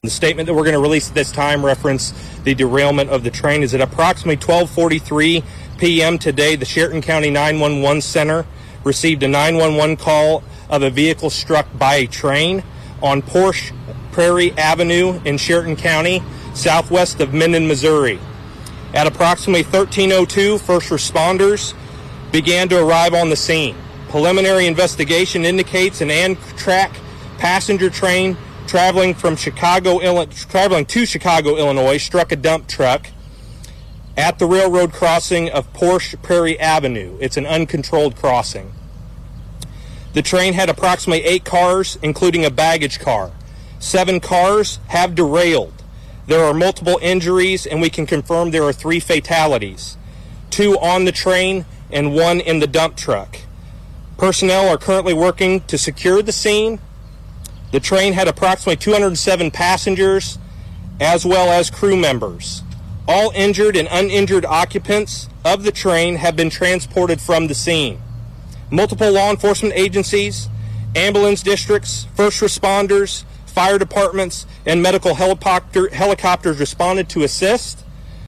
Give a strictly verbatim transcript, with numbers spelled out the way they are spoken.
The statement that we're going to release at this time reference the derailment of the train. Is at approximately twelve forty-three p.m. today, the Sheraton County nine one one Center received a nine one one call of a vehicle struck by a train on Porsche Prairie Avenue in Sheraton County, southwest of Minden, Missouri. At approximately thirteen oh two, first responders began to arrive on the scene. Preliminary investigation indicates an Amtrak passenger train traveling from Chicago, traveling to Chicago, Illinois, struck a dump truck at the railroad crossing of Porsche Prairie Avenue. It's an uncontrolled crossing. The train had approximately eight cars, including a baggage car. Seven cars have derailed. There are multiple injuries, and we can confirm there are three fatalities, two on the train and one in the dump truck. Personnel are currently working to secure the scene. The train had approximately two hundred seven passengers, as well as crew members. All injured and uninjured occupants of the train have been transported from the scene. Multiple law enforcement agencies, ambulance districts, first responders, fire departments, and medical helicopter, helicopters responded to assist.